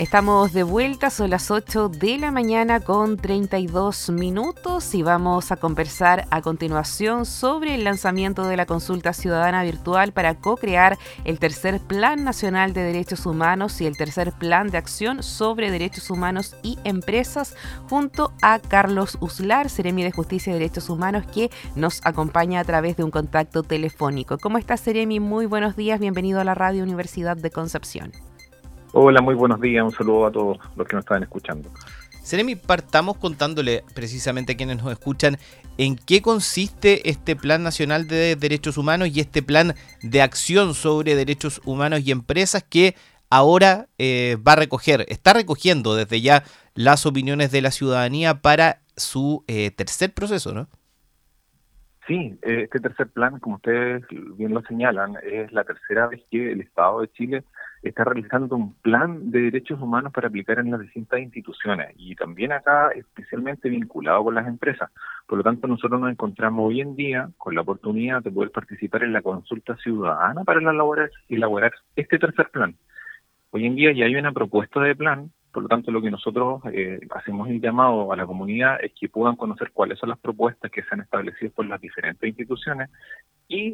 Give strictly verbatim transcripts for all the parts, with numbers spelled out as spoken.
Estamos de vuelta, son las ocho de la mañana con treinta y dos minutos y vamos a conversar a continuación sobre el lanzamiento de la consulta ciudadana virtual para co-crear el tercer Plan Nacional de Derechos Humanos y el tercer Plan de Acción sobre Derechos Humanos y Empresas, junto a Carlos Uslar, Seremi de Justicia y Derechos Humanos, que nos acompaña a través de un contacto telefónico. ¿Cómo estás, Seremi? Muy buenos días, bienvenido a la Radio Universidad de Concepción. Hola, muy buenos días, un saludo a todos los que nos están escuchando. Seremi, partamos contándole precisamente a quienes nos escuchan en qué consiste este Plan Nacional de Derechos Humanos y este Plan de Acción sobre Derechos Humanos y Empresas que ahora eh, va a recoger, está recogiendo desde ya las opiniones de la ciudadanía para su eh, tercer proceso, ¿no? Sí, este tercer plan, como ustedes bien lo señalan, es la tercera vez que el Estado de Chile está realizando un plan de derechos humanos para aplicar en las distintas instituciones y también acá especialmente vinculado con las empresas. Por lo tanto, nosotros nos encontramos hoy en día con la oportunidad de poder participar en la consulta ciudadana para elaborar, elaborar este tercer plan. Hoy en día ya hay una propuesta de plan, por lo tanto lo que nosotros eh, hacemos el llamado a la comunidad es que puedan conocer cuáles son las propuestas que se han establecido por las diferentes instituciones y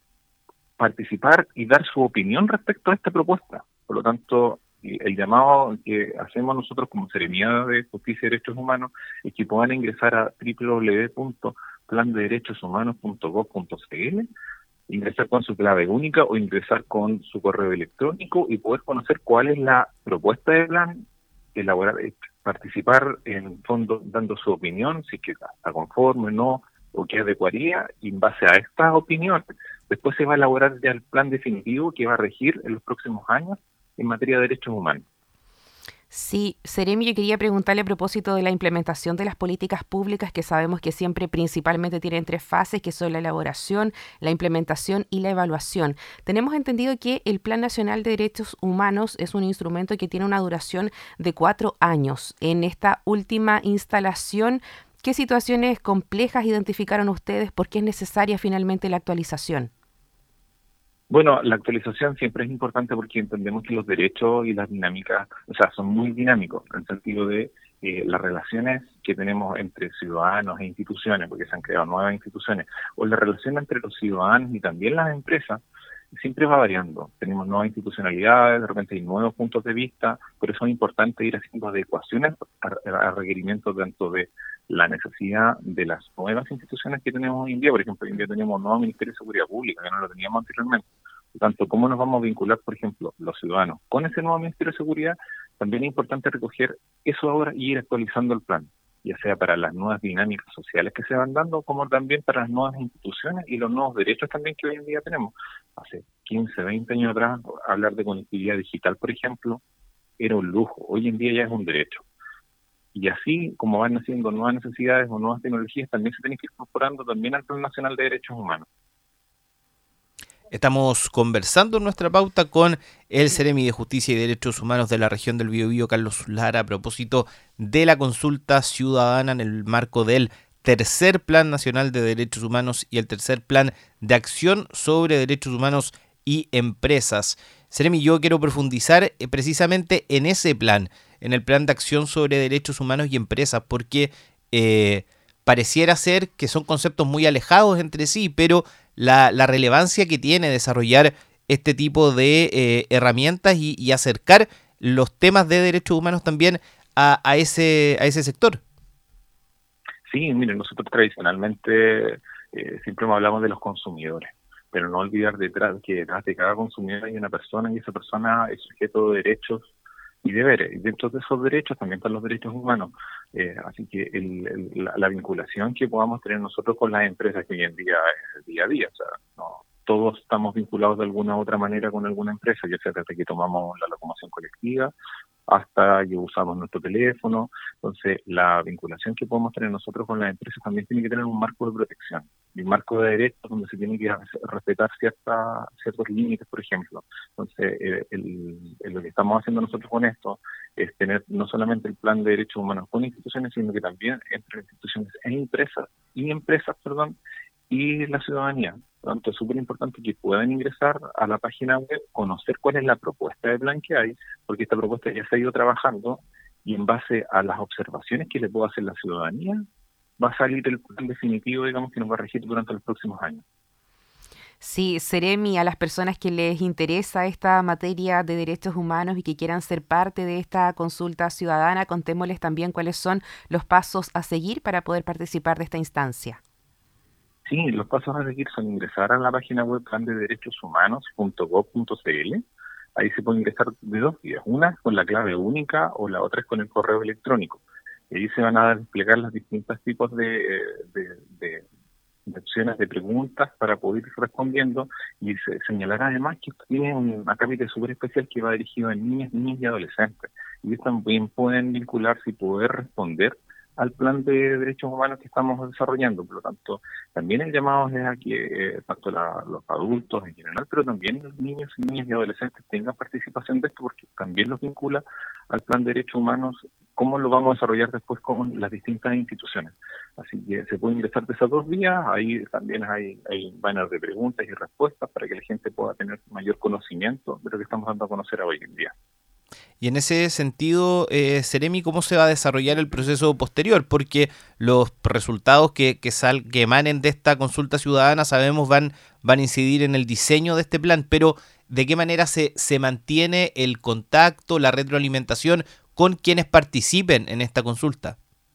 participar y dar su opinión respecto a esta propuesta. Por lo tanto, el llamado que hacemos nosotros como Seremi de Justicia y Derechos Humanos es que puedan ingresar a doble u doble u doble u punto plan de derechos humanos punto gob punto c l, ingresar con su clave única o ingresar con su correo electrónico y poder conocer cuál es la propuesta de plan, elaborar, participar en fondo dando su opinión, si es que está conforme o no, o qué adecuaría, y en base a esta opinión, después se va a elaborar ya el plan definitivo que va a regir en los próximos años en materia de derechos humanos. Sí, Seremi, yo quería preguntarle a propósito de la implementación de las políticas públicas, que sabemos que siempre principalmente tienen tres fases, que son la elaboración, la implementación y la evaluación. Tenemos entendido que el Plan Nacional de Derechos Humanos es un instrumento que tiene una duración de cuatro años. En esta última instalación, ¿qué situaciones complejas identificaron ustedes? ¿Por qué es necesaria finalmente la actualización? Bueno, la actualización siempre es importante porque entendemos que los derechos y las dinámicas, o sea, son muy dinámicos en el sentido de eh, las relaciones que tenemos entre ciudadanos e instituciones, porque se han creado nuevas instituciones, o la relación entre los ciudadanos y también las empresas, siempre va variando. Tenemos nuevas institucionalidades, de repente hay nuevos puntos de vista, por eso es importante ir haciendo adecuaciones a, a requerimientos tanto de la necesidad de las nuevas instituciones que tenemos hoy en día. Por ejemplo, hoy en día tenemos un nuevo Ministerio de Seguridad Pública, que no lo teníamos anteriormente. Por tanto, ¿cómo nos vamos a vincular, por ejemplo, los ciudadanos con ese nuevo Ministerio de Seguridad? También es importante recoger eso ahora y ir actualizando el plan, ya sea para las nuevas dinámicas sociales que se van dando, como también para las nuevas instituciones y los nuevos derechos también que hoy en día tenemos. Hace quince, veinte años atrás, hablar de conectividad digital, por ejemplo, era un lujo. Hoy en día ya es un derecho. Y así, como van naciendo nuevas necesidades o nuevas tecnologías, también se tienen que ir incorporando también al Plan Nacional de Derechos Humanos. Estamos conversando en nuestra pauta con el Seremi de Justicia y Derechos Humanos de la región del Biobío, Carlos Lara, a propósito de la consulta ciudadana en el marco del tercer Plan Nacional de Derechos Humanos y el tercer Plan de Acción sobre Derechos Humanos y Empresas. Seremi, yo quiero profundizar precisamente en ese plan, en el Plan de Acción sobre Derechos Humanos y Empresas, porque eh, pareciera ser que son conceptos muy alejados entre sí, pero la, la relevancia que tiene desarrollar este tipo de eh, herramientas y, y acercar los temas de derechos humanos también a, a ese a ese sector. Sí, miren, nosotros tradicionalmente eh, siempre hablamos de los consumidores, pero no olvidar detrás que detrás de cada consumidor hay una persona y esa persona es sujeto de derechos y deberes. Y dentro de esos derechos también están los derechos humanos. Eh, así que el, el, la, la vinculación que podamos tener nosotros con las empresas, que hoy en día es el día a día, o sea, no, todos estamos vinculados de alguna u otra manera con alguna empresa, ya sea desde que tomamos la locomoción colectiva hasta que usamos nuestro teléfono. Entonces, la vinculación que podemos tener nosotros con las empresas también tiene que tener un marco de protección, y un marco de derechos donde se tiene que respetar cierta, ciertos límites, por ejemplo. Entonces, eh, el, el, lo que estamos haciendo nosotros con esto es tener no solamente el plan de derechos humanos con instituciones, sino que también entre instituciones e empresas, y empresas, perdón, y la ciudadanía. Por lo tanto, es súper importante que puedan ingresar a la página web, conocer cuál es la propuesta de plan que hay, porque esta propuesta ya se ha ido trabajando y en base a las observaciones que le pueda hacer la ciudadanía, va a salir el plan definitivo, digamos, que nos va a regir durante los próximos años. Sí, Seremi, a las personas que les interesa esta materia de derechos humanos y que quieran ser parte de esta consulta ciudadana, contémosles también cuáles son los pasos a seguir para poder participar de esta instancia. Sí, los pasos a seguir son ingresar a la página web plan de derechos humanos punto gob punto cl. Ahí se puede ingresar de dos vías, una con la clave única o la otra es con el correo electrónico. Y ahí se van a desplegar los distintos tipos de, de, de, de opciones de preguntas para poder ir respondiendo, y se señalará además que tiene un acápite súper especial que va dirigido a niñas, niñas y adolescentes. Y ellos también pueden vincularse y poder responder al plan de derechos humanos que estamos desarrollando. Por lo tanto, también el llamado es a que eh, tanto la, los adultos en general, pero también los niños, niñas y adolescentes tengan participación de esto, porque también los vincula al plan de derechos humanos, cómo lo vamos a desarrollar después con las distintas instituciones. Así que se puede ingresar de esas dos vías, ahí también hay, hay banners de preguntas y respuestas para que la gente pueda tener mayor conocimiento de lo que estamos dando a conocer hoy en día. Y en ese sentido, eh, Seremi, ¿cómo se va a desarrollar el proceso posterior? Porque los resultados que, que, sal, que emanen de esta consulta ciudadana, sabemos, van, van a incidir en el diseño de este plan, pero ¿de qué manera se, se mantiene el contacto, la retroalimentación con quienes participen en esta consulta?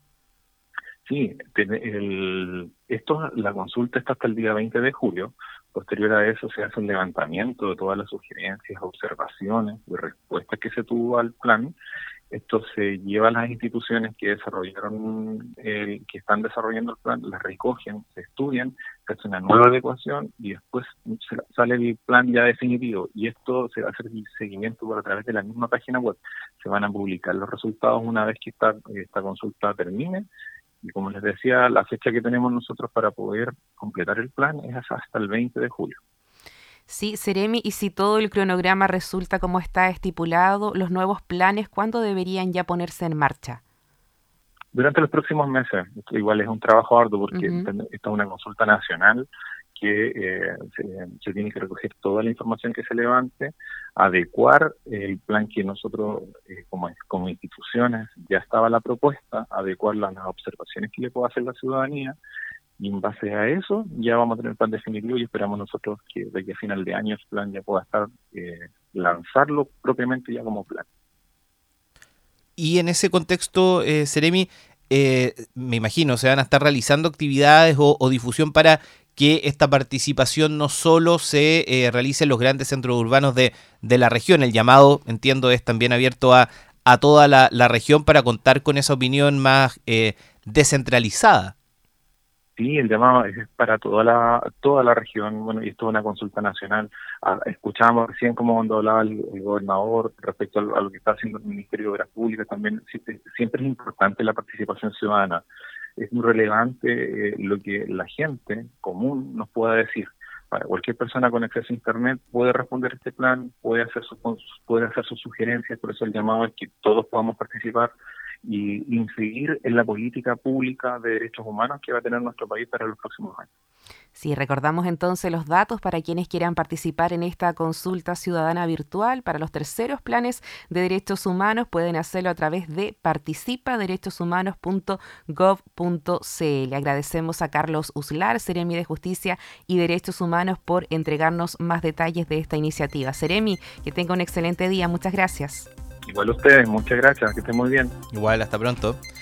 Sí, el, esto, la consulta está hasta el día veinte de julio. Posterior a eso se hace un levantamiento de todas las sugerencias, observaciones y respuestas que se tuvo al plan. Esto se lleva a las instituciones que desarrollaron, el, que están desarrollando el plan, las recogen, se estudian, se hace una nueva adecuación y después se sale el plan ya definitivo. Y esto se va a hacer el seguimiento por a través de la misma página web. Se van a publicar los resultados una vez que esta, esta consulta termine. Y como les decía, la fecha que tenemos nosotros para poder completar el plan es hasta el veinte de julio. Sí, Seremi, y si todo el cronograma resulta como está estipulado, los nuevos planes, ¿cuándo deberían ya ponerse en marcha? Durante los próximos meses. Esto igual es un trabajo arduo porque Uh-huh. esta es una consulta nacional que eh, se, se tiene que recoger toda la información que se levante, adecuar el plan que nosotros eh, como, como instituciones ya estaba la propuesta, adecuarla a las observaciones que le pueda hacer la ciudadanía, y en base a eso ya vamos a tener el plan definitivo y esperamos nosotros que de aquí a final de año el plan ya pueda estar, eh, lanzarlo propiamente ya como plan. Y en ese contexto, eh, Seremi, eh, me imagino, se van a estar realizando actividades o, o difusión para que esta participación no solo se eh, realice en los grandes centros urbanos de, de la región. El llamado, entiendo, es también abierto a, a toda la, la región para contar con esa opinión más eh, descentralizada. Sí, el llamado es para toda la toda la región, bueno, y esto es una consulta nacional. Ah, escuchábamos recién como cuando hablaba el, el gobernador respecto a lo, a lo que está haciendo el Ministerio de Obras Públicas, también siempre, siempre es importante la participación ciudadana. Es muy relevante eh, lo que la gente común nos pueda decir. Para cualquier persona con acceso a Internet puede responder este plan, puede hacer, su, puede hacer sus sugerencias, por eso el llamado es que todos podamos participar y incidir en la política pública de derechos humanos que va a tener nuestro país para los próximos años. Sí, recordamos entonces los datos para quienes quieran participar en esta consulta ciudadana virtual para los terceros planes de derechos humanos. Pueden hacerlo a través de participa derechos humanos punto gob punto cl. Agradecemos a Carlos Uslar, Seremi de Justicia y Derechos Humanos, por entregarnos más detalles de esta iniciativa. Seremi, que tenga un excelente día. Muchas gracias. Igual a ustedes, muchas gracias, que estén muy bien. Igual, hasta pronto.